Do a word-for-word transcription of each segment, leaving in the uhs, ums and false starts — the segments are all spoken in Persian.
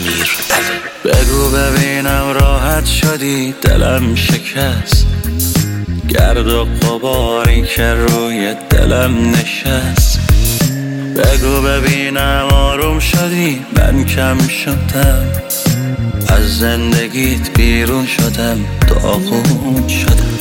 امیر علی. بگو ببینم راحت شدی دلم شکست، گرد و غباری که روی دلم نشست. بگو ببینم آروم شدی من کم شدم، از زندگیت بیرون شدم داغون شدم.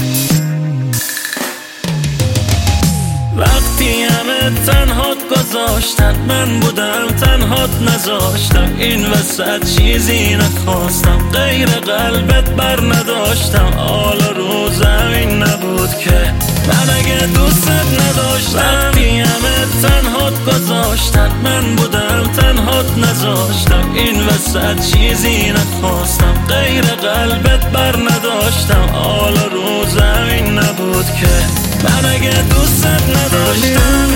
وقتی همه تنهات گذاشتن من بودم تنهات نذاشتم، این وسط چیزی نخواستم غیر قلبت بر نداشتم. حالا رو زمین نبود که من اگه دوست نداشتم. وقتی همه تنهات گذاشتن من بودم تنهات نذاشتم، این وسط چیزی نخواستم غیر قلبت بر نداشتم. حالا رو زمین نبود که من اگه دوست نداشتم.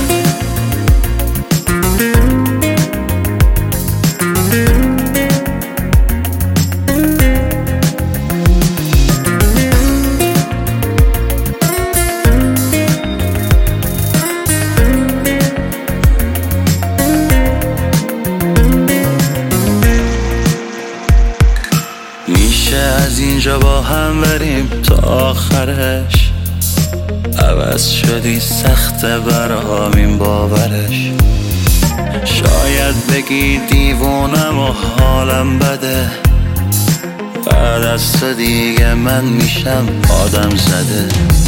میشه از اینجا با هم بریم تا آخرش، عوض شدی سخته برام این باورش. شاید بگی دیوونم و حالم بده، بعد از تو دیگه من میشم آدم زده.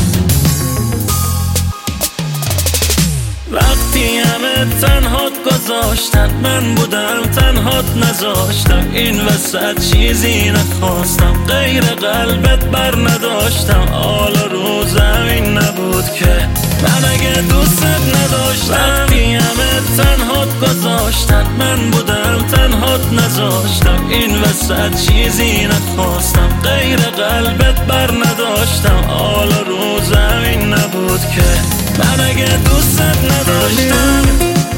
وقتی همه تنهات گذاشتن من بودم تنهات نذاشتم، این وسط چیزی نخواستم غیر قلبت بر نداشتم. حالا رو زمین نبود که من اگه دوست نداشتم. وقتی همه تنهات گذاشتن من بودم تنهات نذاشتم، این وسط چیزی نخواستم غیر قلبت بر نداشتم. حالا رو زمین نبود که من اگه دوست نداشتم.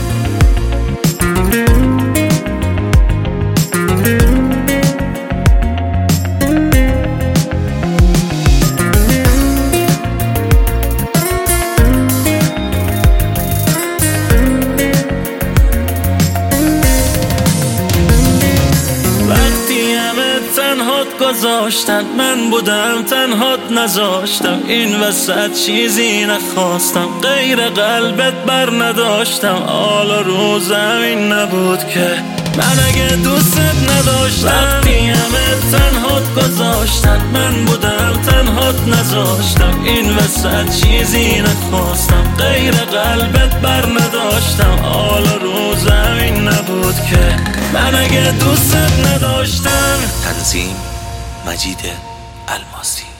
تنهات گذاشتن من بودم تنهات نذاشتم، این وسط چیزی نخواستم غیر قلبت بر نداشتم. حالا رو زمین نبود که من اگه دوست نداشتم. وقتی همه تنهات گذاشتن من بودم تنهات نذاشتم، این وسط چیزی نخواستم غیر قلبت بر نداشتم. حالا رو زمین نبود که من اگه دوست نداشتم. تنظیم مجید الماسی.